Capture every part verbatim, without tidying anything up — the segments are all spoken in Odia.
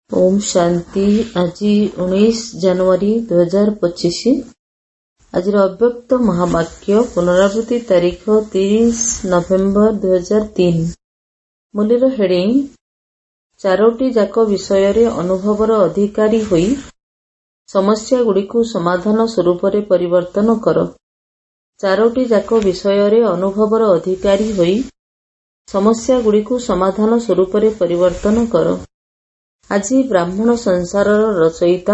ओम शांति। आज उन्नीस जनवरी दो हजार पच्चीस। आज अव्यक्त महावाक्य पुनरावृत्ति तारीख तीस नवेम्बर दो हजार तीन। मूल्यर हेडिंग चारोटी जाक विषय रे अनुभवर अधिकारी होई समस्या गुड़िकु समाधान स्वरूप रे परिवर्तन कर। चारोटी जाक विषय रे अनुभवर अधिकारी होई समस्या गुड़िकु समाधान स्वरूप रे परिवर्तन कर। आज ब्राह्मण संसार रचयिता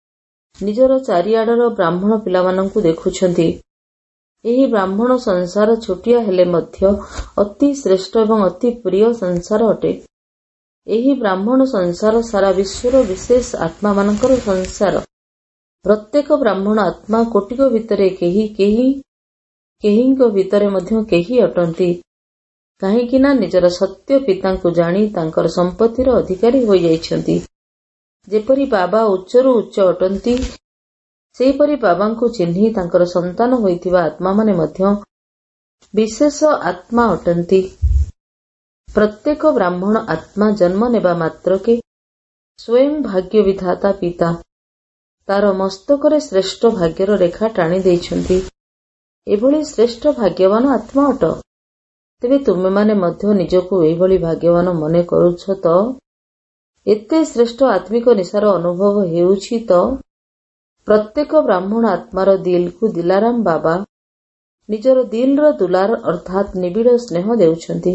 निजर चारिआडर ब्राह्मण पिलामानंकु देखुछंती। एही ब्राह्मण संसार छोटिया हेले मध्य अति श्रेष्ठ एवं अति प्रिय संसार अटे। एही ब्राह्मण संसार सारा विश्वर विशेष आत्मा मानकर संसार। प्रत्येक ब्राह्मण आत्मा कोटिक भितरे केही केही केहीଙ୍କ भितरे मध्य केही अटंती। काहेकि ना निजर सत्य पितांकु जानी तांकर संपत्तिर अधिकारी होई जाइछंती। जेपरि बाबा उच्चरु उच्च अटंती सेहीपरि बाबांकु चिन्ही तांकर संतान होइथिबा आत्मा माने मध्य विशेष आत्मा अटंती। प्रत्येक ब्राह्मण आत्मा जन्म नेबा मात्रके स्वयं भाग्य विधाता पिता तार मस्तकरे श्रेष्ठ भाग्यर रेखा टाणी देइछंती। एभली श्रेष्ठ भाग्यवान आत्मा अट। तेबे तुमे माने मध्य निजको एभली भाग्यवान मने करूछ त एते श्रेष्ठ आत्मिक निशार अनुभव हेउछि त प्रत्येक ब्राह्मण आत्मार दिल को दिलाराम बाबा निजर दिल रो दुलार अर्थात निबिड़ स्नेह देउछंती।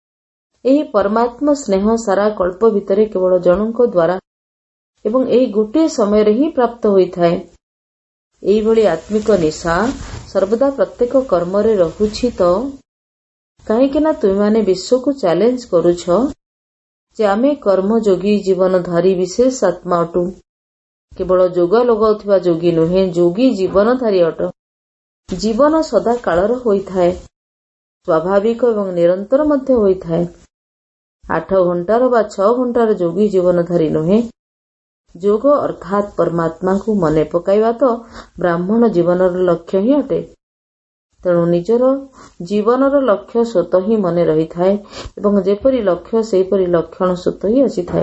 एही परमात्मा स्नेह सारा कल्प भितरे केवल जनक द्वारा एवं एही गोटे समय रे ही प्राप्त होइथाय। एही भली आत्मिक निशा सर्वदा प्रत्येक कर्म रे रहुछि त काहेकि ना तुम माने विश्व को चैलेंज करूछ जे आमे कर्मयोगी जीवनधारी विशेष आत्मा अटू। केवल जोग लगाउथिबा जोगी नुहे, जोगी जीवनधारी अट। जीवन सदा कालर होइथाय, स्वाभाविक एवं निरंतर मध्य होइथाय। आठ घंटार बा छ घंटार जोगी जीवनधारी नुहे। जोग अर्थात परमात्मा को मने पकाइबा तो ब्राह्मण जीवनर लक्ष्य ही अटे। तेणु निजर जीवनर लक्ष्य स्वतः ही मने रही थाए एवं जेपरी लक्ष्य सेपरी लक्षण स्वतः ही आसी थाए।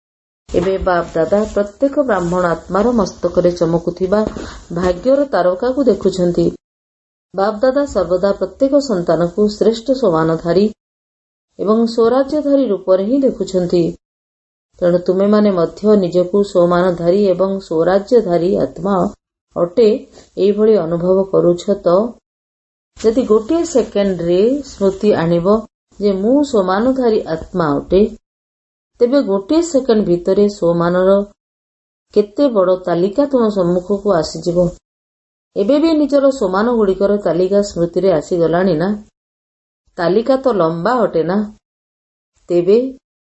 एबे बाप दादा प्रत्येक ब्राह्मण आत्मार मस्तकरे चमकुथिबा भाग्यर तारका को देखुछंती। बाप दादा सर्वदा प्रत्येक संतान को श्रेष्ठ सोमानधारी एवं स्वराज्यधारी रूपरे ही देखुछंती। तेणु तुमे माने मध्य निजकु सोमानधारी एवं स्वराज्यधारी आत्मा अटे एई भली अनुभव करूछ त यदि गोटे सेकेंड रे स्मृति आनिब जे मु सोमानधारी आत्मा अटे तेबे गोटे सेकेंड भितरे सोमानर केते बड़ तालिका तुम सम्मुख को आसीजिब। एबे भी निजर सोमान गुड़िकर तालिका स्मृति रे आसी गलानी ना। तालिका तो लंबा अटे ना। तेबे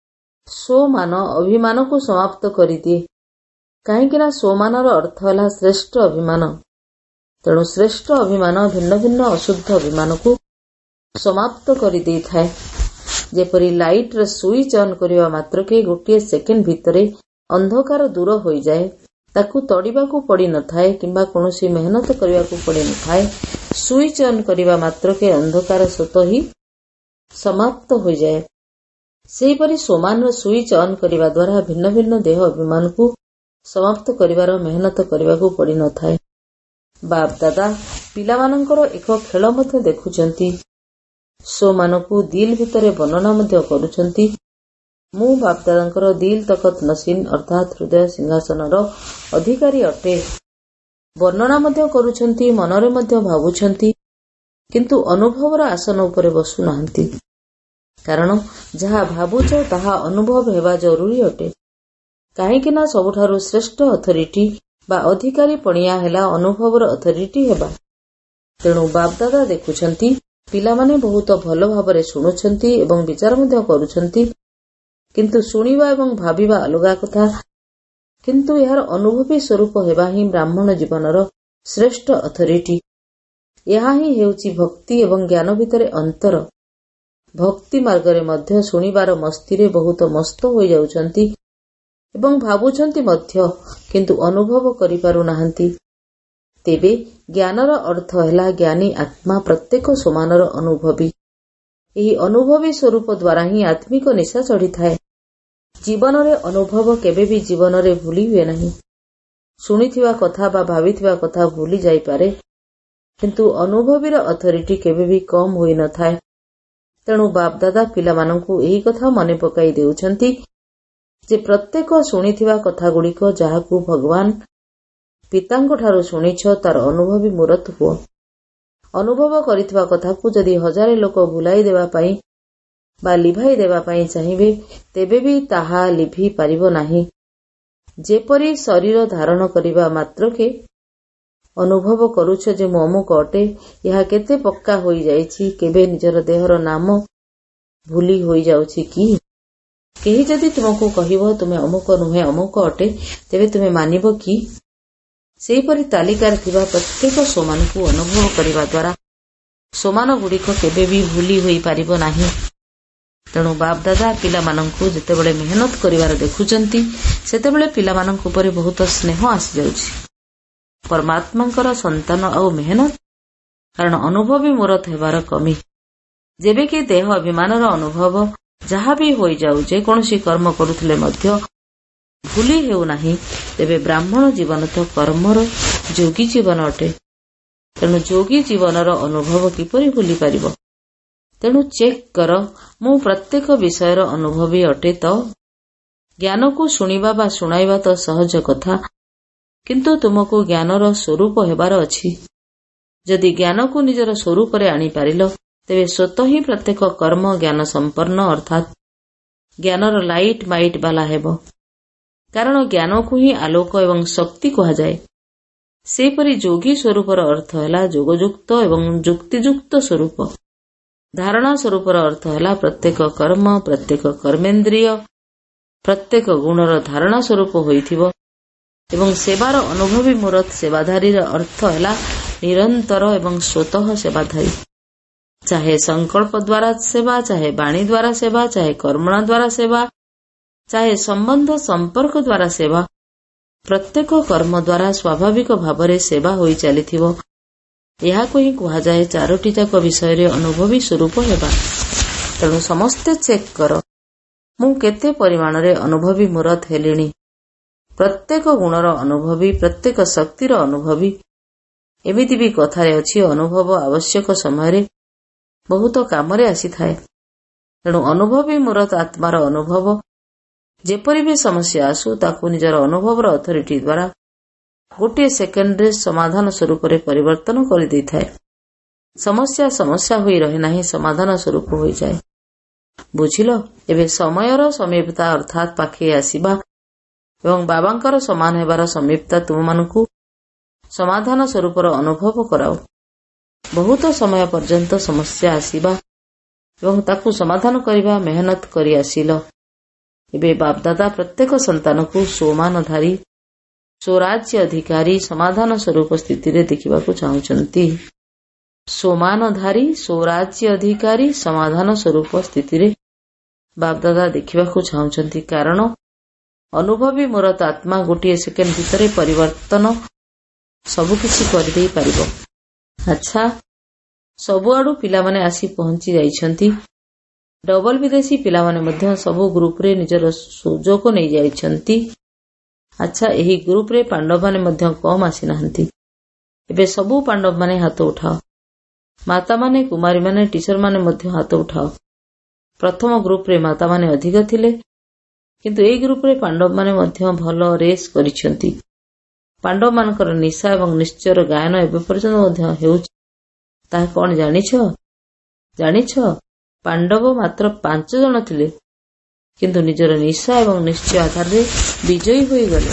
सोमान अभिमान को समाप्त करिदिए। काहेकि ना सोमानर अर्थ हला श्रेष्ठ अभिमान। तेणु श्रेष्ठ अभिमान भिन्न भिन्न अशुद्ध अभिमान को समाप्त करि देई थाए। जेपरि लाइट रे स्विच ऑन करिवा मात्र के गोटे सेकेंड भितरे अंधकार दूर होई जाए, ताकू तड़िबा को पड़ी न थाए किंबा कोनोसी मेहनत करिवा को पड़ी न थाए। स्विच ऑन करिवा मात्र के अंधकार स्वतः ही समाप्त होई जाए। सेहीपरि सोमान रो स्विच ऑन करिवा द्वारा भिन्न भिन्न देह अभिमान को समाप्त करिवार मेहनत करिवा को पड़ी न थाए। बाप दादा पिलामानंकर एक खेल मध्य देखुचंती। सो मानकु दिल भितरे वर्णना मध्य करूचंती। मु बाप दादांकर दिल तकत नसीन अर्थात हृदय सिंहासनर अधिकारी अटे। वर्णना मध्य करूचंती, मनरे मध्य भाबुचंती, किंतु अनुभवर आसन उपरे बसु नाहंती। कारण जहा भाबुच ताहा अनुभव हेबा जरूरी अटे। काहेकि ना सबुठारु श्रेष्ठ अथॉरिटी बा अधिकारी पणिया हेला अनुभवर अथॉरिटी हेबा। तेणु बापदादा देखुछंती पिलामाने बहुत भल भाबरे शुणुछंती एवं विचार मध्य करूछंती। किंतु शुणिबा एवं भाबिबा अलगा कथा। किंतु यार अनुभवी स्वरूप हेबा ही ब्राह्मण जीवनर श्रेष्ठ अथॉरिटी। यहा ही हेउची भक्ति एवं ज्ञान भितरे अंतर। भक्ति मार्गरे मध्य शुणिबार मस्तिरे बहुत मस्त होई जाउछंती एवं भाबुछंती मध्य किंतु अनुभव करि पारु नाहंती। तेबे ज्ञानर अर्थ हेला ज्ञानी आत्मा प्रत्येक सोमानर अनुभवी। एही अनुभवी स्वरूप द्वारा ही आत्मिक निशा चढ़ी थाए। ଜୀବନରେ ଅନୁଭବ କେବେ ବି ଜୀବନରେ ଭୁଲି ହୁଏ ନାହିଁ। ଶୁଣିଥିବା କଥା ବା ଭାବିଥିବା କଥା ଭୁଲି ଯାଇପାରେ, କିନ୍ତୁ ଅନୁଭବୀର ଅଥରିଟି କେବେ ବି କମ୍ ହୋଇନଥାଏ। ତେଣୁ ବାପଦାଦା ପିଲାମାନଙ୍କୁ ଏହି କଥା ମନେ ପକାଇ ଦେଉଛନ୍ତି ଯେ ପ୍ରତ୍ୟେକ ଶୁଣିଥିବା କଥାଗୁଡ଼ିକ ଯାହାକୁ ଭଗବାନ ପିତାଙ୍କଠାରୁ ଶୁଣିଛ ତାର ଅନୁଭବୀ ମୂରତ ହୁଅ। ଅନୁଭବ କରିଥିବା କଥାକୁ ଯଦି ହଜାରେ ଲୋକ ଭୁଲାଇ ଦେବା ପାଇଁ ବା ଲିଭାଇ ଦେବା ପାଇଁ ଚାହିଁବେ, ତେବେ ବି ତାହା ଲିଭି ପାରିବ ନାହିଁ। ଯେପରି ଶରୀର ଧାରଣ କରିବା ମାତ୍ରକେ ଅନୁଭବ କରୁଛ ଯେ ମୁଁ ଅମୁକ ଅଟେ, ଏହା କେତେ ପକ୍କା ହୋଇଯାଇଛି, କେବେ ନିଜର ଦେହର ନାମ ଭୁଲି ହୋଇଯାଉଛି କି? କେହି ଯଦି ତୁମକୁ କହିବ ତୁମେ ଅମୁକ ନୁହେଁ ଅମୁକ ଅଟେ, ତେବେ ତୁମେ ମାନିବ କି? ସେହିପରି ତାଲିକାରେ ଥିବା ପ୍ରତ୍ୟେକ ସୋମାନଙ୍କୁ ଅନୁଭବ କରିବା ଦ୍ୱାରା ସୋମାନଗୁଡ଼ିକ କେବେ ବି ଭୁଲି ହୋଇପାରିବ ନାହିଁ। ତେଣୁ ବାପଦାଦା ପିଲାମାନଙ୍କୁ ଯେତେବେଳେ ମେହନତ କରିବାର ଦେଖୁଛନ୍ତି, ସେତେବେଳେ ପିଲାମାନଙ୍କ ଉପରେ ବହୁତ ସ୍ନେହ ଆସିଯାଉଛି। ପରମାତ୍ମାଙ୍କର ସନ୍ତାନ ଆଉ ମେହନତ, କାରଣ ଅନୁଭବୀ ମୂରତ ହେବାର କମି। ଯେବେକି ଦେହ ଅଭିମାନର ଅନୁଭବ ଯାହା ବି ହୋଇଯାଉ, ଯେକୌଣସି କର୍ମ କରୁଥିଲେ ମଧ୍ୟ ଭୁଲି ହେଉନାହିଁ, ତେବେ ବ୍ରାହ୍ମଣ ଜୀବନ ତ କର୍ମର ଯୋଗୀ ଜୀବନ ଅଟେ। ତେଣୁ ଯୋଗୀ ଜୀବନର ଅନୁଭବ କିପରି ଭୁଲି ପାରିବ? ତେଣୁ ଚେକ୍ କର, ମୁଁ ପ୍ରତ୍ୟେକ ବିଷୟର ଅନୁଭବୀ ଅଟେ ତ? ଜ୍ଞାନକୁ ଶୁଣିବା ବା ଶୁଣାଇବା ତ ସହଜ କଥା, କିନ୍ତୁ ତୁମକୁ ଜ୍ଞାନର ସ୍ୱରୂପ ହେବାର ଅଛି। ଯଦି ଜ୍ଞାନକୁ ନିଜର ସ୍ୱରୂପରେ ଆଣିପାରିଲ, ତେବେ ସ୍ୱତଃ ହିଁ ପ୍ରତ୍ୟେକ କର୍ମ ଜ୍ଞାନ ସମ୍ପନ୍ନ ଅର୍ଥାତ୍ ଜ୍ଞାନର ଲାଇଟ୍ ମାଇଟ୍ ବାଲା ହେବ। କାରଣ ଜ୍ଞାନକୁ ହିଁ ଆଲୋକ ଏବଂ ଶକ୍ତି କୁହାଯାଏ। ସେହିପରି ଯୋଗୀ ସ୍ୱରୂପର ଅର୍ଥ ହେଲା ଯୋଗଯୁକ୍ତ ଏବଂ ଯୁକ୍ତିଯୁକ୍ତ ସ୍ୱରୂପ। ଧାରଣା ସ୍ୱରୂପର ଅର୍ଥ ହେଲା ପ୍ରତ୍ୟେକ କର୍ମ, ପ୍ରତ୍ୟେକ କର୍ମେନ୍ଦ୍ରିୟ, ପ୍ରତ୍ୟେକ ଗୁଣର ଧାରଣା ସ୍ୱରୂପ ହୋଇଥିବ ଏବଂ ସେବାର ଅନୁଭବୀ ମୂରତ ସେବାଧାରୀର ଅର୍ଥ ହେଲା ନିରନ୍ତର ଏବଂ ସ୍ୱତଃ ସେବାଧାରୀ। ଚାହେ ସଂକଳ୍ପ ଦ୍ୱାରା ସେବା, ଚାହେ ବାଣୀ ଦ୍ୱାରା ସେବା, ଚାହେ କର୍ମଣା ଦ୍ୱାରା ସେବା, ଚାହେ ସମ୍ବନ୍ଧ ସମ୍ପର୍କ ଦ୍ୱାରା ସେବା, ପ୍ରତ୍ୟେକ କର୍ମ ଦ୍ୱାରା ସ୍ୱାଭାବିକ ଭାବରେ ସେବା ହୋଇ ଚାଲିଥିବ। ଏହାକୁ ହିଁ କୁହାଯାଏ ଚାରୋଟି ଯାକ ବିଷୟରେ ଅନୁଭବୀ ସ୍ୱରୂପ ହେବା। ତେଣୁ ସମସ୍ତେ ଚେକ୍ କର, ମୁଁ କେତେ ପରିମାଣରେ ଅନୁଭବୀ ମୂରତ ହେଲିଣି। ପ୍ରତ୍ୟେକ ଗୁଣର ଅନୁଭବୀ, ପ୍ରତ୍ୟେକ ଶକ୍ତିର ଅନୁଭବୀ। ଏମିତି ବି କଥାରେ ଅଛି, ଅନୁଭବ ଆବଶ୍ୟକ ସମୟରେ ବହୁତ କାମରେ ଆସିଥାଏ। ତେଣୁ ଅନୁଭବୀ ମୂରତ ଆତ୍ମାର ଅନୁଭବ ଯେପରି ବି ସମସ୍ୟା ଆସୁ, ତାକୁ ନିଜର ଅନୁଭବର ଅଥରିଟି ଦ୍ୱାରା ଗୋଟିଏ ସେକେଣ୍ଡରେ ସମାଧାନ ସ୍ୱରୂପରେ ପରିବର୍ତ୍ତନ କରିଦେଇଥାଏ। ସମସ୍ୟା ସମସ୍ୟା ହୋଇ ରହେ ନାହିଁ, ସମାଧାନ ସ୍ୱରୂପ ହୋଇଯାଏ। ବୁଝିଲ? ଏବେ ସମୟର ସମୀପତା ଅର୍ଥାତ୍ ପାଖେଇ ଆସିବା ଏବଂ ବାବାଙ୍କର ସମାନ ହେବାର ସମୀପତା ତୁମମାନଙ୍କୁ ସମାଧାନ ସ୍ୱରୂପର ଅନୁଭବ କରାଉ। ବହୁତ ସମୟ ପର୍ଯ୍ୟନ୍ତ ସମସ୍ୟା ଆସିବା ଏବଂ ତାକୁ ସମାଧାନ କରିବା ମେହନତ କରି ଆସିଲ। ଏବେ ବାପଦାଦା ପ୍ରତ୍ୟେକ ସନ୍ତାନକୁ ସୋମାନଧାରୀ, ସ୍ୱରାଜ୍ୟ ଅଧିକାରୀ, ସମାଧାନ ସ୍ୱରୂପ ସ୍ଥିତିରେ ଦେଖିବାକୁ ଚାହୁଁଛନ୍ତି। ସୋମାନଧାରୀ, ସ୍ୱରାଜ୍ୟ ଅଧିକାରୀ, ସମାଧାନ ସ୍ୱରୂପ ସ୍ଥିତିରେ ବାପଦାଦା ଦେଖିବାକୁ ଚାହୁଁଛନ୍ତି। କାରଣ ଅନୁଭବୀ ମୂରତ ଆତ୍ମା ଗୋଟିଏ ସେକେଣ୍ଡ ଭିତରେ ପରିବର୍ତ୍ତନ ସବୁକିଛି କରିଦେଇ ପାରିବ। ଆଚ୍ଛା, ସବୁଆଡୁ ପିଲାମାନେ ଆସି ପହଞ୍ଚି ଯାଇଛନ୍ତି। ଡବଲ ବିଦେଶୀ ପିଲାମାନେ ମଧ୍ୟ ସବୁ ଗ୍ରୁପରେ ନିଜର ସୁଯୋଗ ନେଇଯାଇଛନ୍ତି। ଆଚ୍ଛା, ଏହି ଗ୍ରୁପରେ ପାଣ୍ଡବମାନେ ମଧ୍ୟ କମ୍ ଆସିନାହାନ୍ତି। ଏବେ ସବୁ ପାଣ୍ଡବମାନେ ହାତ ଉଠାଅ। ମାତାମାନେ, କୁମାରୀମାନେ, ଟିଚରମାନେ ମଧ୍ୟ ହାତ ଉଠାଅ। ପ୍ରଥମ ଗ୍ରୁପରେ ମାତାମାନେ ଅଧିକ ଥିଲେ, କିନ୍ତୁ ଏହି ଗ୍ରୁପରେ ପାଣ୍ଡବମାନେ ମଧ୍ୟ ଭଲ ରେସ୍ କରିଛନ୍ତି। ପାଣ୍ଡବମାନଙ୍କର ନିଶା ଏବଂ ନିଶ୍ଚୟର ଗାୟନ ଏବେ ପର୍ଯ୍ୟନ୍ତ ମଧ୍ୟ ହେଉଛି। ତାହା କଣ ଜାଣିଛ? ଜାଣିଛ, ପାଣ୍ଡବ ମାତ୍ର ପାଞ୍ଚ ଜଣ ଥିଲେ, କିନ୍ତୁ ନିଜର ନିଶା ଏବଂ ନିଶ୍ଚୟ ଆଧାରରେ ବିଜୟୀ ହୋଇଗଲେ।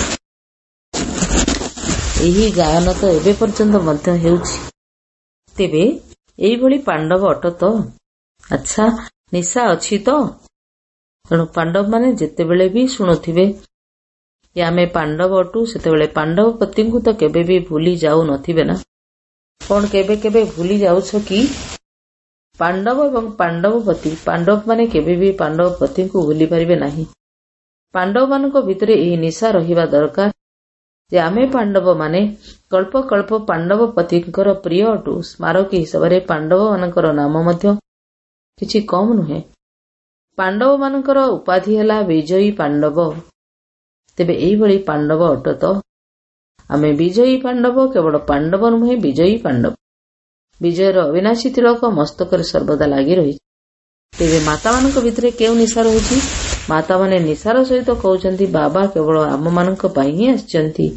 ଏହି ଗାୟନ ତ ଏବେ ପର୍ଯ୍ୟନ୍ତ ମଧ୍ୟ ହେଉଛି। ତେବେ ଏଇଭଳି ପାଣ୍ଡବ ଅଟ ତ? ଆଚ୍ଛା, ନିଶା ଅଛି ତ? ତେଣୁ ପାଣ୍ଡବମାନେ ଯେତେବେଳେ ବି ଶୁଣୁଥିବେ ଯେ ଆମେ ପାଣ୍ଡବ ଅଟୁ, ସେତେବେଳେ ପାଣ୍ଡବ ପତିଙ୍କୁ ତ କେବେ ବି ଭୁଲି ଯାଉ ନଥିବେ ନା? କଣ କେବେ କେବେ ଭୁଲି ଯାଉଛ କି? ପାଣ୍ଡବ ଏବଂ ପାଣ୍ଡବପତି, ପାଣ୍ଡବମାନେ କେବେ ବି ପାଣ୍ଡବପତିଙ୍କୁ ଭୁଲି ପାରିବେ ନାହିଁ। ପାଣ୍ଡବମାନଙ୍କ ଭିତରେ ଏହି ନିଶା ରହିବା ଦରକାର ଯେ ଆମେ ପାଣ୍ଡବମାନେ କଳ୍ପ କଳ୍ପ ପାଣ୍ଡବପତିଙ୍କର ପ୍ରିୟ ଅଟୁ। ସ୍ମାରକୀ ହିସାବରେ ପାଣ୍ଡବମାନଙ୍କର ନାମ ମଧ୍ୟ କିଛି କମ୍ ନୁହେଁ। ପାଣ୍ଡବ ମାନଙ୍କର ଉପାଧି ହେଲା ବିଜୟୀ ପାଣ୍ଡବ। ତେବେ ଏଇଭଳି ପାଣ୍ଡବ ଅଟ ତ? ଆମେ ବିଜୟୀ ପାଣ୍ଡବ, କେବଳ ପାଣ୍ଡବ ନୁହେଁ, ବିଜୟୀ ପାଣ୍ଡବ। ବିଜୟର ଅବିନାଶୀ ତିଳକ ମସ୍ତକରେ ସର୍ବଦା ଲାଗି ରହିଛି। ତେବେ ମାତାମାନଙ୍କ ଭିତରେ କେଉଁ ନିଶା ରହୁଛି? ମାତାମାନେ ନିଶାର ସହିତ କହୁଛନ୍ତି, ବାବା କେବଳ ଆମମାନଙ୍କ ପାଇଁ ହିଁ ଆସିଛନ୍ତି।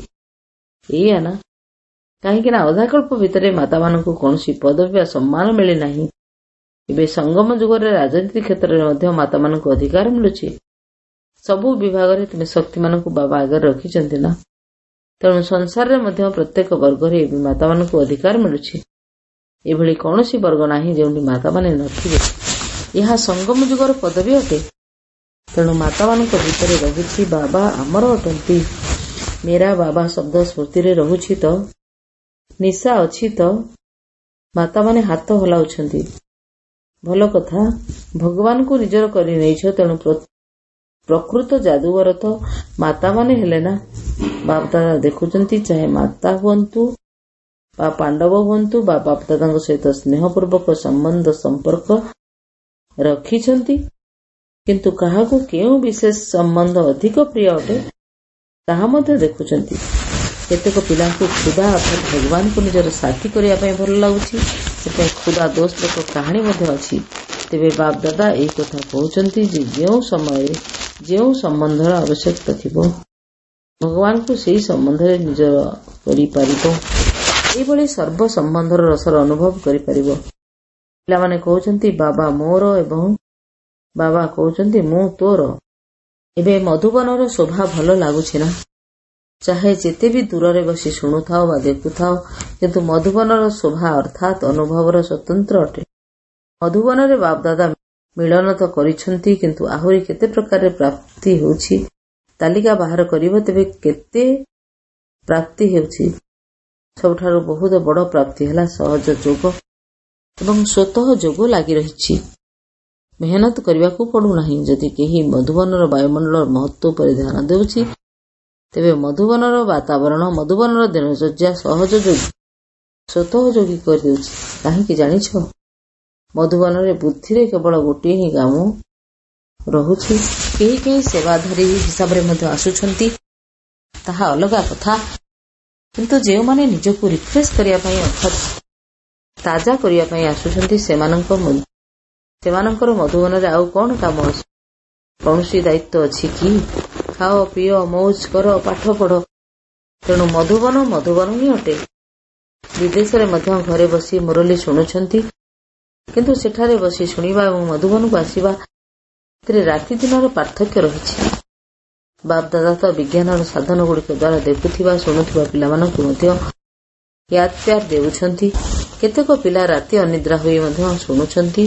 ଏଇଆ ନା? କାହିଁକି ନା ଅଧାକଳ୍ପ ଭିତରେ ମାତାମାନଙ୍କୁ କୌଣସି ପଦବୀ ବା ସମ୍ମାନ ମିଳିନାହିଁ। ଏବେ ସଙ୍ଗମ ଯୁଗରେ ରାଜନୀତି କ୍ଷେତ୍ରରେ ମଧ୍ୟ ମାତାମାନଙ୍କୁ ଅଧିକାର ମିଳୁଛି। ସବୁ ବିଭାଗରେ ତୁମେ ଶକ୍ତିମାନଙ୍କୁ ବାବା ଆଗରେ ରଖିଛନ୍ତି ନା? ତେଣୁ ସଂସାରରେ ମଧ୍ୟ ପ୍ରତ୍ୟେକ ବର୍ଗରେ ଏବେ ମାତାମାନଙ୍କୁ ଅଧିକାର ମିଳୁଛି। ଏଭଳି କୌଣସି ବର୍ଗ ନାହିଁ ଯେଉଁଠି ମାତାମାନେ ନଥିବେ। ଏହା ସଙ୍ଗମ ଯୁଗର ପଦବୀ ଅଟେ। ତେଣୁ ମାତାମାନଙ୍କ ଭିତରେ ରହୁଛି, ବାବା ଆମର ଅଟନ୍ତି। ମେରା ବାବା ଶବ୍ଦ ସ୍ମୃତିରେ ରହୁଛି ତ? ନିଶା ଅଛି ତ? ମାତାମାନେ ହାତ ହଲାଉଛନ୍ତି। ଭଲ କଥା, ଭଗବାନଙ୍କୁ ନିଜର କରି ନେଇଛ, ତେଣୁ ପ୍ରକୃତ ଯାଦୁଗର ତ ମାତାମାନେ ହେଲେ ନା? ବାପଦାଦା ଦେଖୁଛନ୍ତି, ଚାହେ ମାତା ହୁଅନ୍ତୁ ବା ପାଣ୍ଡବ ହୁଅନ୍ତୁ ବା ବାପଦାଦାଙ୍କ ସହିତ ସ୍ନେହପୂର୍ବକ ସମ୍ବନ୍ଧ ସମ୍ପର୍କ ରଖିଛନ୍ତି, କିନ୍ତୁ କାହାକୁ କେଉଁ ବିଶେଷ ସମ୍ବନ୍ଧ ଅଧିକ ପ୍ରିୟ ଅଟେ ତାହା ମଧ୍ୟ ଦେଖୁଛନ୍ତି। କେତେକ ପିଲାଙ୍କୁ ଖୁଦା ଅର୍ଥାତ୍ ଭଗବାନଙ୍କୁ ନିଜର ସାଥୀ କରିବା ପାଇଁ ଭଲ ଲାଗୁଛି। ସେଥିପାଇଁ ଖୁଦା ଦୋସ୍ତଙ୍କ କାହାଣୀ ମଧ୍ୟ ଅଛି। ତେବେ ବାପଦାଦା ଏହି କଥା କହୁଛନ୍ତି ଯେ ଯେଉଁ ସମୟରେ ଯେଉଁ ସମ୍ବନ୍ଧର ଆବଶ୍ୟକତା ଥିବ ଭଗବାନଙ୍କୁ ସେହି ସମ୍ବନ୍ଧରେ ନିଜର କରିପାରିବ। ଏହିଭଳି ସର୍ବ ସମ୍ବନ୍ଧର ରସର ଅନୁଭବ କରିପାରିବ। ପିଲାମାନେ କହୁଛନ୍ତି, ବାବା ମୋର, ଏବଂ ବାବା କହୁଛନ୍ତି, ମୁଁ ତୋର। ଏବେ ମଧୁବନର ଶୋଭା ଭଲ ଲାଗୁଛି ନା? ଚାହେ ଯେତେ ବି ଦୂରରେ ବସି ଶୁଣୁଥାଅ ବା ଦେଖୁଥାଅ, କିନ୍ତୁ ମଧୁବନର ଶୋଭା ଅର୍ଥାତ୍ ଅନୁଭବର ସ୍ୱତନ୍ତ୍ର ଅଟେ। ମଧୁବନରେ ବାପଦାଦା ମିଳନ ତ କରିଛନ୍ତି, କିନ୍ତୁ ଆହୁରି କେତେ ପ୍ରକାରରେ ପ୍ରାପ୍ତି ହେଉଛି ତାଲିକା ବାହାର କରିବ, ତେବେ କେତେ ପ୍ରାପ୍ତି ହେଉଛି? ସବୁଠାରୁ ବହୁତ ବଡ଼ ପ୍ରାପ୍ତି ହେଲା ସହଜ ଯୋଗ ଏବଂ ସ୍ୱତଃ ଯୋଗ ଲାଗି ରହିଛି। ମେହନତ କରିବାକୁ ପଡୁନାହିଁ। ଯଦି କେହି ମଧୁବନର ବାୟୁମଣ୍ଡଳର ମହତ୍ୱ ଉପରେ ଧ୍ୟାନ ଦେଉଛି, ତେବେ ମଧୁବନର ବାତାବରଣ, ମଧୁବନର ଦିନଚର୍ଯ୍ୟା ସହଜ ଯୋଗୀ ସ୍ୱତଃ ଯୋଗୀ କରିଦେଉଛି। କାହିଁକି ଜାଣିଛ? ମଧୁବନରେ ବୁଦ୍ଧିରେ କେବଳ ଗୋଟିଏ ହିଁ କାମ ରହୁଛି। କେହି କେହି ସେବାଧାରୀ ହିସାବରେ ମଧ୍ୟ ଆସୁଛନ୍ତି, ତାହା ଅଲଗା କଥା। କିନ୍ତୁ ଯେଉଁମାନେ ନିଜକୁ ରିଫ୍ରେଶ କରିବା ପାଇଁ ଅର୍ଥାତ୍ ତାଜା କରିବା ପାଇଁ ଆସୁଛନ୍ତି, ସେମାନଙ୍କ ସେମାନଙ୍କର ମଧୁବନରେ ଆଉ କଣ କାମ ଅଛି? କୌଣସି ଦାୟିତ୍ୱ ଅଛି କି? ଖାଅ, ପିଅ, ମୌଜ କର, ପାଠ ପଢ। ତେଣୁ ମଧୁବନ ମଧୁବନ ହିଁ ଅଟେ। ବିଦେଶରେ ମଧ୍ୟ ଘରେ ବସି ମୁରଲୀ ଶୁଣୁଛନ୍ତି, କିନ୍ତୁ ସେଠାରେ ବସି ଶୁଣିବା ଏବଂ ମଧୁବନକୁ ଆସିବା ଏଥିରେ ରାତି ଦିନର ପାର୍ଥକ୍ୟ ରହିଛି। ବାପଦାଦା ତ ବିଜ୍ଞାନର ସାଧନଗୁଡ଼ିକ ଦ୍ୱାରା ଦେଖୁଥିବା ଶୁଣୁଥିବା ପିଲାମାନଙ୍କୁ ମଧ୍ୟ ୟାଦ ପ୍ୟାର ଦେଉଛନ୍ତି। କେତେକ ପିଲା ରାତି ଅନିଦ୍ରା ହୋଇ ମଧ୍ୟ ଶୁଣୁଛନ୍ତି।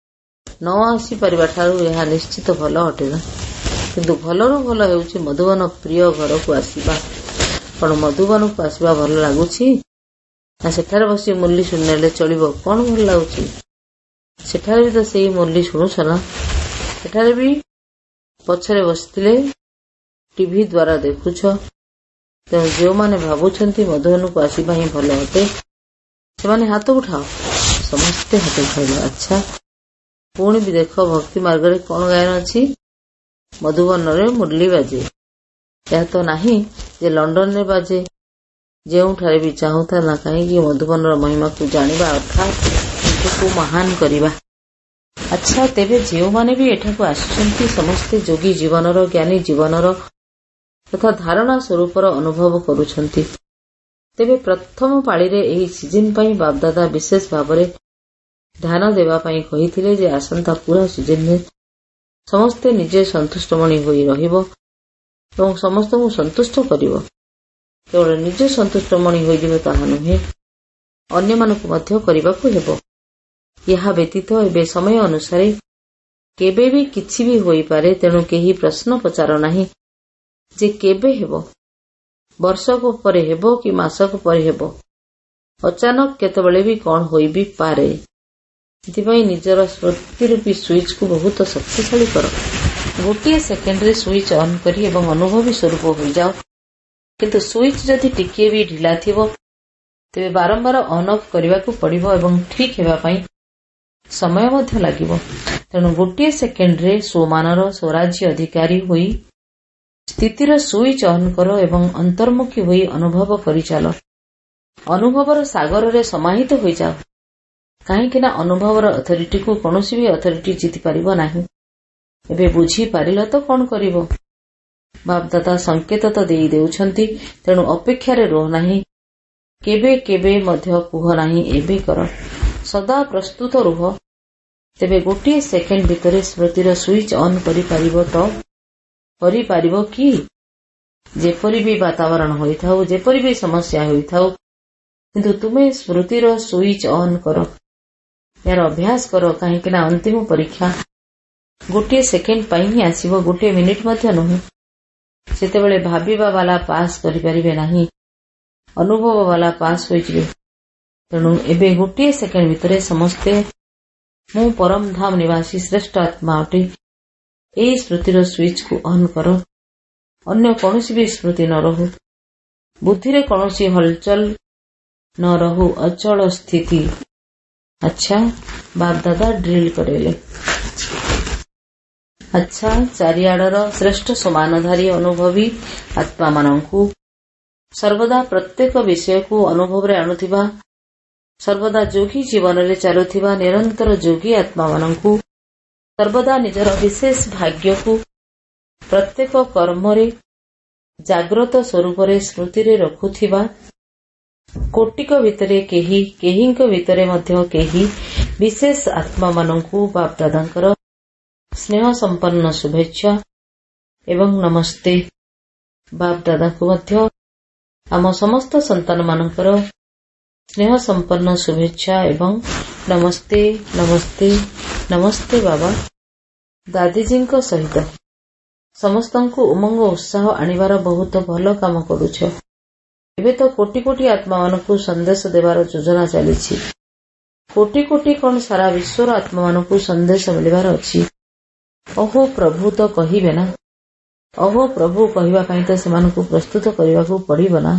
ନ ଆସିପାରିବାଠାରୁ ଏହା ନିଶ୍ଚିତ ଭଲ ଅଟେ ନା? କିନ୍ତୁ ଭଲରୁ ଭଲ ହେଉଛି ମଧୁବନ ପ୍ରିୟ ଘରକୁ ଆସିବା। କଣ ମଧୁବନକୁ ଆସିବା ଭଲ ଲାଗୁଛି? ନା ସେଠାରେ ବସି ମୁରଲୀ ଶୁଣିଲେ ଚଳିବ? କଣ ଭଲ ଲାଗୁଛି? ସେଠାରେ ବି ତ ସେଇ ମୁରଲୀ ଶୁଣୁଛ ନା? ସେଠାରେ ବି ପଛରେ ବସିଥିଲେ ଟିଭି ଦ୍ୱାରା ଦେଖୁଛ। ତେଣୁ ଯେଉଁମାନେ ଭାବୁଛନ୍ତି ମଧୁବନକୁ ଆସିବା ହିଁ ଭଲ ଅଟେ, ସେମାନେ ହାତ ଉଠାଅ। ସମସ୍ତେ ହାତ ଉଠାଇଲେ। ଆଚ୍ଛା, ପୁଣି ବି ଦେଖ, ଭକ୍ତି ମାର୍ଗରେ କଣ ଗାୟନ ଅଛି? ମଧୁବନରେ ମୁରଲୀ ବାଜେ। ଏହା ତ ନାହିଁ ଯେ ଲଣ୍ଡନରେ ବାଜେ। ଯେଉଁଠାରେ ବି ଚାହୁଁଥା ନା କାହିଁକି ମଧୁବନର ମହିମାକୁ ଜାଣିବା ଅର୍ଥାତ୍ ନିଜକୁ ମହାନ କରିବା। ଆଚ୍ଛା, ତେବେ ଯେଉଁମାନେ ବି ଏଠାକୁ ଆସୁଛନ୍ତି ସମସ୍ତେ ଯୋଗୀ ଜୀବନର, ଜ୍ଞାନୀ ଜୀବନର ତଥା ଧାରଣା ସ୍ୱରୂପର ଅନୁଭବ କରୁଛନ୍ତି। ତେବେ ପ୍ରଥମ ପାଳିରେ ଏହି ସିଜିନ୍ ପାଇଁ ବାପଦାଦା ବିଶେଷ ଭାବରେ ଧ୍ୟାନ ଦେବା ପାଇଁ କହିଥିଲେ ଯେ ଆସନ୍ତା ପୁରା ସିଜିନ୍ରେ ସମସ୍ତେ ନିଜେ ସନ୍ତୁଷ୍ଟମଣି ହୋଇ ରହିବ ଏବଂ ସମସ୍ତଙ୍କୁ ସନ୍ତୁଷ୍ଟ କରିବ। କେବଳ ନିଜେ ସନ୍ତୁଷ୍ଟମଣି ହୋଇଯିବ ତାହା ନୁହେଁ, ଅନ୍ୟମାନଙ୍କୁ ମଧ୍ୟ କରିବାକୁ ହେବ। ଏହା ବ୍ୟତୀତ ଏବେ ସମୟ ଅନୁସାରେ କେବେ ବି କିଛି ବି ହୋଇପାରେ। ତେଣୁ କେହି ପ୍ରଶ୍ନ ପଚାର ନାହିଁ ଯେ କେବେ ହେବ, ବର୍ଷକ ପରେ ହେବ କି ମାସକ ପରେ ହେବ। ଅଚାନକ କେତେବେଳେ ବି କଣ ହୋଇ ବି ପାରେ। ସେଥିପାଇଁ ନିଜର ସ୍ମୃତିରୂପୀ ସୁଇଚକୁ ବହୁତ ଶକ୍ତିଶାଳୀ କର। ଗୋଟିଏ ସେକେଣ୍ଡରେ ସୁଇଚ ଅନ୍ କରି ଏବଂ ଅନୁଭବୀ ସ୍ୱରୂପ ହୋଇଯାଅ। କିନ୍ତୁ ସୁଇଚ ଯଦି ଟିକିଏ ବି ଢିଲା ଥିବ, ତେବେ ବାରମ୍ବାର ଅନ୍ ଅଫ୍ କରିବାକୁ ପଡ଼ିବ ଏବଂ ଠିକ୍ ହେବା ପାଇଁ ସମୟ ମଧ୍ୟ ଲାଗିବ। ତେଣୁ ଗୋଟିଏ ସେକେଣ୍ଡରେ ସ୍ୱମାନର ସ୍ୱରାଜ୍ୟ ଅଧିକାରୀ ହୋଇ ସ୍ଥିତିର ସୁଇଚ୍ ଅନ୍ କର ଏବଂ ଅନ୍ତର୍ମୁଖୀ ହୋଇ ଅନୁଭବ କରିଚାଲ। ଅନୁଭବର ସାଗରରେ ସମାହିତ ହୋଇଯାଅ, କାହିଁକି ନା ଅନୁଭବର ଅଥରିଟିକୁ କୌଣସି ବି ଅଥରିଟି ଜିତିପାରିବ ନାହିଁ। ଏବେ ବୁଝିପାରିଲ ତ କଣ କରିବ? ବାପଦାଦା ସଂକେତ ତ ଦେଇ ଦେଉଛନ୍ତି, ତେଣୁ ଅପେକ୍ଷାରେ ରୁହ ନାହିଁ। କେବେ କେବେ ମଧ୍ୟ କୁହ ନାହିଁ ଏବେ କର, ସଦା ପ୍ରସ୍ତୁତ ରୁହ। ତେବେ ଗୋଟିଏ ସେକେଣ୍ଡ ଭିତରେ ସ୍ମୃତିର ସୁଇଚ୍ ଅନ୍ କରିପାରିବ ତ? କରିପାରିବ କି? ଯେପରି ବି ବାତାବରଣ ହୋଇଥାଉ, ଯେପରି ବି ସମସ୍ୟା ହୋଇଥାଉ, କିନ୍ତୁ ତୁମେ ସ୍ମୃତିର ସୁଇଚ୍ ଅନ୍ କର। ଏହାର ଅଭ୍ୟାସ କର, କାହିଁକି ନା ଅନ୍ତିମ ପରୀକ୍ଷା ଗୋଟିଏ ସେକେଣ୍ଡ ପାଇଁ ହିଁ ଆସିବ, ଗୋଟିଏ ମିନିଟ୍ ମଧ୍ୟ ନୁହେଁ। ସେତେବେଳେ ଭାବିବା ବାଲା ପାସ୍ କରିପାରିବେ ନାହିଁ, ଅନୁଭବ ବାଲା ପାସ୍ ହୋଇଯିବେ। ତେଣୁ ଏବେ ଗୋଟିଏ ସେକେଣ୍ଡ ଭିତରେ ସମସ୍ତେ ମୁଁ ପରମ ଧାମ ନିବାସୀ ଶ୍ରେଷ୍ଠ ଆତ୍ମା ଅଟେ, ଏହି ସ୍ମୃତିର ସୁଇଚକୁ ଅନ୍ କର। ଅନ୍ୟ କୌଣସି ବି ସ୍ମୃତି ନ ରହୁ, ବୁଦ୍ଧିରେ କୌଣସି ହଲଚଲ ନ ରହୁ, ଅଚଳ ସ୍ଥିତି। ଆଚ୍ଛା, ବାପଦାଦା ଡ୍ରିଲ୍ କରେଇଲେ। ଆଚ୍ଛା, ଚାରିଆଡର ଶ୍ରେଷ୍ଠ ସମାନଧାରୀ ଅନୁଭବୀ ଆତ୍ମାମାନଙ୍କୁ, ସର୍ବଦା ପ୍ରତ୍ୟେକ ବିଷୟକୁ ଅନୁଭବରେ ଆଣୁଥିବା, ସର୍ବଦା ଯୋଗୀ ଜୀବନରେ ଚାଲୁଥିବା ନିରନ୍ତର ଯୋଗୀ ଆତ୍ମାମାନଙ୍କୁ, ସର୍ବଦା ନିଜର ବିଶେଷ ଭାଗ୍ୟକୁ ପ୍ରତ୍ୟେକ କର୍ମରେ ଜାଗ୍ରତ ସ୍ୱରୂପରେ ସ୍ମୃତିରେ ରଖୁଥିବା, କୋଟିକ ଭିତରେ କେହି, କେହିଙ୍କ ଭିତରେ ମଧ୍ୟ କେହି ବିଶେଷ ଆତ୍ମାମାନଙ୍କୁ ବାପଦାଦାଙ୍କର ସ୍ନେହ ସମ୍ପନ୍ନ ଶୁଭେଚ୍ଛା ଏବଂ ନମସ୍ତେ। ବାପଦାଦାଙ୍କୁ ମଧ୍ୟ ଆମ ସମସ୍ତ ସନ୍ତାନମାନଙ୍କର ସ୍ନେହ ସମ୍ପନ୍ନ ଶୁଭେଚ୍ଛା ଏବଂ ନମସ୍ତେ, ନମସ୍ତେ, ନମସ୍ତେ। ବାବା ଦାଦିଜୀଙ୍କ ସହିତ ସମସ୍ତଙ୍କୁ ଉମଙ୍ଗ ଉତ୍ସାହ ଆଣିବାର ବହୁତ ଭଲ କାମ କରୁଛ। ଏବେ ତ କୋଟି କୋଟି ଆତ୍ମାମାନଙ୍କୁ ସନ୍ଦେଶ ଦେବାର ଯୋଜନା ଚାଲିଛି। କୋଟି କୋଟି କଣ, ସାରା ବିଶ୍ୱର ଆତ୍ମାମାନଙ୍କୁ ସନ୍ଦେଶ ମିଳିବାର ଅଛି। ଅହୋ ପ୍ରଭୁ ତ କହିବେ ନା, ଅହୋ ପ୍ରଭୁ କହିବା ପାଇଁ ତ ସେମାନଙ୍କୁ ପ୍ରସ୍ତୁତ କରିବାକୁ ପଡ଼ିବ ନା।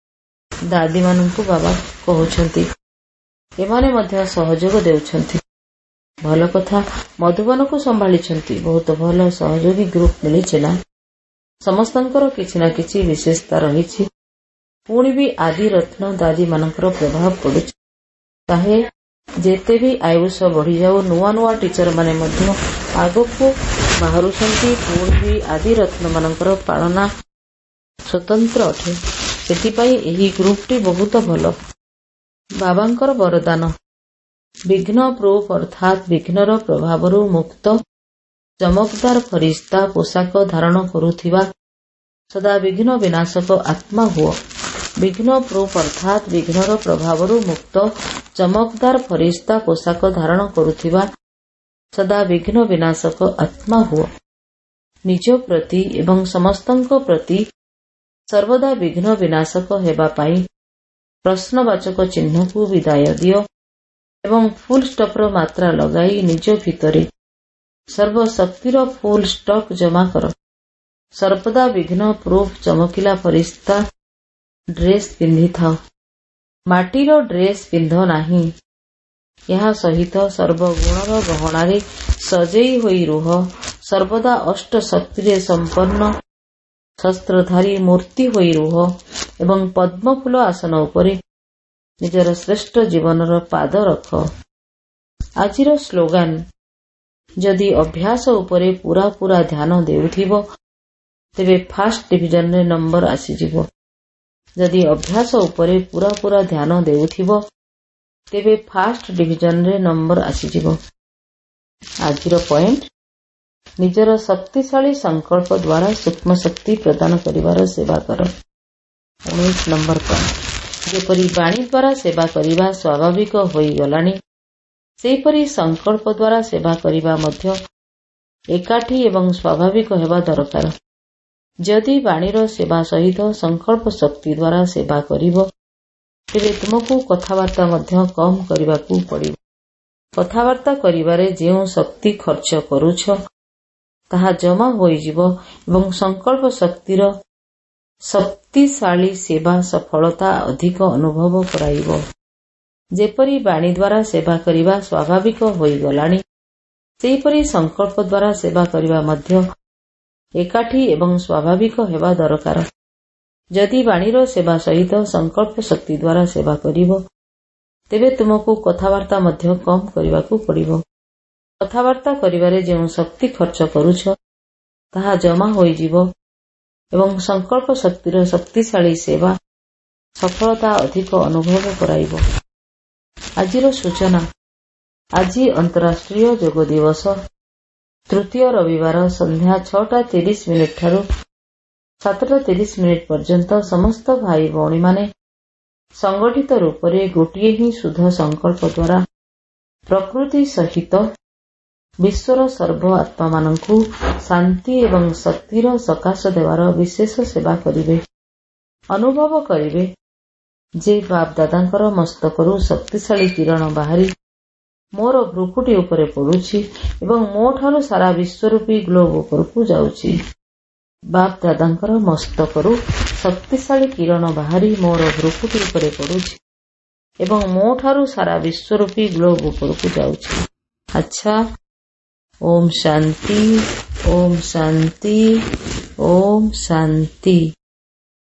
ଦାଦିମାନଙ୍କୁ ବାବା କହୁଛନ୍ତି, ଏମାନେ ମଧ୍ୟ ସହଯୋଗ ଦେଉଛନ୍ତି। ଭଲ କଥା, ମଧୁବନକୁ ସମ୍ଭାଳିଛନ୍ତି, ବହୁତ ଭଲ ସହଯୋଗୀ ଗ୍ରୁପ ମିଳିଛି ନା। ସମସ୍ତଙ୍କର କିଛି ନା କିଛି ବିଶେଷତା ରହିଛି। ପୁଣି ବି ଆଦି ରତ୍ନ ଦାଦିମାନଙ୍କର ପ୍ରଭାବ ପଡୁଛି। ତାହେ ଯେତେ ବି ଆୟୁଷ ବଢିଯାଉ, ନୂଆ ନୂଆ ଟିଚରମାନେ ମଧ୍ୟ ଆଗକୁ ବାହାରୁଛନ୍ତି। ପୁଣି ବି ଆଦି ରତ୍ନମାନଙ୍କର ପାଳନା ସ୍ୱତନ୍ତ୍ର ଅଟେ। ସେଥିପାଇଁ ଏହି ଗ୍ରୁପଟି ବହୁତ ଭଲ। ବାବାଙ୍କର ବରଦାନ, ବିଘ୍ନ ପ୍ରୁଫ୍ ଅର୍ଥାତ୍ ବିଘ୍ନର ପ୍ରଭାବରୁ ମୁକ୍ତ ଚମକଦାର ଫରିସ୍ତା ପୋଷାକ ଧାରଣ କରୁଥିବା ସଦା ବିଘ୍ନ ବିନାଶକ ଆତ୍ମା ହୁଅ। ବିଘ୍ନ ପ୍ରୁଫ୍ ଅର୍ଥାତ୍ ବିଘ୍ନର ପ୍ରଭାବରୁ ମୁକ୍ତ ଚମକଦାର ଫରିସ୍ତା ପୋଷାକ ଧାରଣ କରୁଥିବା ସଦା ବିଘ୍ନ ବିନାଶକ ଆତ୍ମା ହୁଅ। ନିଜ ପ୍ରତି ଏବଂ ସମସ୍ତଙ୍କ ପ୍ରତି ସର୍ବଦା ବିଘ୍ନ ବିନାଶକ ହେବା ପାଇଁ ପ୍ରଶ୍ନବାଚକ ଚିହ୍ନକୁ ବିଦାୟ ଦିଅ ଏବଂ ଫୁଲ୍ ଷ୍ଟପର ମାତ୍ରା ଲଗାଇ ନିଜ ଭିତରେ ସର୍ବଶକ୍ତିର ଫୁଲ୍ ଷ୍ଟକ୍ ଜମା କର। ସର୍ବଦା ବିଘ୍ନ ପ୍ରୁଫ୍ ଚମକିଲା ଫରିସ୍ତା ଡ୍ରେସ୍ ପିନ୍ଧିଥାଅ। ମାଟିର ଡ୍ରେସ୍ ପିନ୍ଧ ନାହିଁ। ଏହା ସହିତ ସର୍ବଗୁଣର ଗହଣାରେ ସଜେଇ ହୋଇ ରୁହ। ସର୍ବଦା ଅଷ୍ଟ ଶକ୍ତିରେ ସମ୍ପନ୍ନ ଶସ୍ତ୍ରଧାରୀ ମୂର୍ତ୍ତି ହୋଇ ରୁହ ଏବଂ ପଦ୍ମଫୁଲ ଆସନ ଉପରେ ନିଜର ଶ୍ରେଷ୍ଠ ଜୀବନର ପାଦ ରଖ। ଆଜିର ସ୍ଲୋଗାନ, ଯଦି ଅଭ୍ୟାସ ଉପରେ ପୁରା ପୁରା ଧ୍ୟାନ ଦେଉଥିବ ତେବେ ଫାଷ୍ଟ ଡିଭିଜନରେ ନମ୍ବର ଆସିଯିବ। ଯଦି ଅଭ୍ୟାସ ଉପରେ ପୁରା ପୁରା ଧ୍ୟାନ ଦେଉଥିବ ତେବେ ଫାଷ୍ଟ ଡିଭିଜନରେ ନମ୍ବର ଆସିଯିବ। ଆଜିର ପଏଣ୍ଟ, ନିଜର ଶକ୍ତିଶାଳୀ ସଂକଳ୍ପ ଦ୍ୱାରା ସୂକ୍ଷ୍ମ ଶକ୍ତି ପ୍ରଦାନ କରିବାର ସେବା କର। ଉଣେଇଶ ନମ୍ବର ପଏଣ୍ଟ, ଯେପରି ବାଣୀ ଦ୍ୱାରା ସେବା କରିବା ସ୍ୱାଭାବିକ ହୋଇଗଲାଣି, ସେହିପରି ସଂକଳ୍ପ ଦ୍ୱାରା ସେବା କରିବା ମଧ୍ୟ ଏକାଠି ଏବଂ ସ୍ୱାଭାବିକ ହେବା ଦରକାର। ଯଦି ବାଣୀର ସେବା ସହିତ ସଂକଳ୍ପ ଶକ୍ତି ଦ୍ୱାରା ସେବା କରିବ ତେବେ ତୁମକୁ କଥାବାର୍ତ୍ତା ମଧ୍ୟ କମ୍ କରିବାକୁ ପଡ଼ିବ। କଥାବାର୍ତ୍ତା କରିବାରେ ଯେଉଁ ଶକ୍ତି ଖର୍ଚ୍ଚ କରୁଛ ତାହା ଜମା ହୋଇଯିବ ଏବଂ ସଂକଳ୍ପ ଶକ୍ତିର ଶକ୍ତିଶାଳୀ ସେବା ସଫଳତା ଅଧିକ ଅନୁଭବ କରାଇବ। ଯେପରି ବାଣୀ ଦ୍ୱାରା ସେବା କରିବା ସ୍ୱାଭାବିକ ହୋଇଗଲାଣି, ସେହିପରି ସଂକଳ୍ପ ଦ୍ୱାରା ସେବା କରିବା ମଧ୍ୟ ଏକାଠି ଏବଂ ସ୍ୱାଭାବିକ ହେବା ଦରକାର। ଯଦି ବାଣୀର ସେବା ସହିତ ସଂକଳ୍ପ ଶକ୍ତି ଦ୍ୱାରା ସେବା କରିବ, ତେବେ ତୁମକୁ କଥାବାର୍ତ୍ତା ମଧ୍ୟ କମ୍ କରିବାକୁ ପଡ଼ିବ। କଥାବାର୍ତ୍ତା କରିବାରେ ଯେଉଁ ଶକ୍ତି ଖର୍ଚ୍ଚ କରୁଛ, ତାହା ଜମା ହୋଇଯିବ ଏବଂ ସଂକଳ୍ପ ଶକ୍ତିର ଶକ୍ତିଶାଳୀ ସେବା ସଫଳତା ଅଧିକ ଅନୁଭବ କରାଇବ। ଆଜିର ସୂଚନା। ଆଜି ଅନ୍ତରାଷ୍ଟ୍ରୀୟ ଯୋଗ ଦିବସ। ତୃତୀୟ ରବିବାର ସନ୍ଧ୍ୟା ଛଅଟା ତିରିଶ ମିନିଟ୍ ଠାରୁ ସାତଟା ତିରିଶ ମିନିଟ୍ ପର୍ଯ୍ୟନ୍ତ ସମସ୍ତ ଭାଇ ଭଉଣୀମାନେ ସଂଗଠିତ ରୂପରେ ଗୋଟିଏ ହିଁ ଶୁଦ୍ଧ ସଂକଳ୍ପ ଦ୍ୱାରା ପ୍ରକୃତି ସହିତ ବିଶ୍ୱର ସର୍ବ ଆତ୍ମାମାନଙ୍କୁ ଶାନ୍ତି ଏବଂ ଶକ୍ତିର ସକାଶ ଦେବାର ବିଶେଷ ସେବା କରିବେ। ଅନୁଭବ କରିବେ ଯେ ବାପ୍ ଦାଦାଙ୍କର ମସ୍ତକରୁ ଶକ୍ତିଶାଳୀ କିରଣ ବାହାରି ମୋର ଭ୍ରୁକୁଟି ଉପରେ ପଡୁଛି ଏବଂ ମୋଠାରୁ ସାରା ବିଶ୍ୱରୂପୀ ଗ୍ଲୋବ ଉପରକୁ ଯାଉଛି। ବାପ୍ ଦାଦାଙ୍କର ମସ୍ତକରୁ ଶକ୍ତିଶାଳୀ କିରଣ ବାହାରି ମୋର ଭ୍ରୁକୁଟି ଉପରେ ପଡୁଛି ଏବଂ ମୋଠାରୁ ସାରା ବିଶ୍ୱରୂପୀ ଗ୍ଲୋବ ଉପରକୁ ଯାଉଛି। ଆଚ୍ଛା, ଓମ୍ ଶାନ୍ତି, ଓମ୍ ଶାନ୍ତି, ଓମ୍ ଶାନ୍ତି।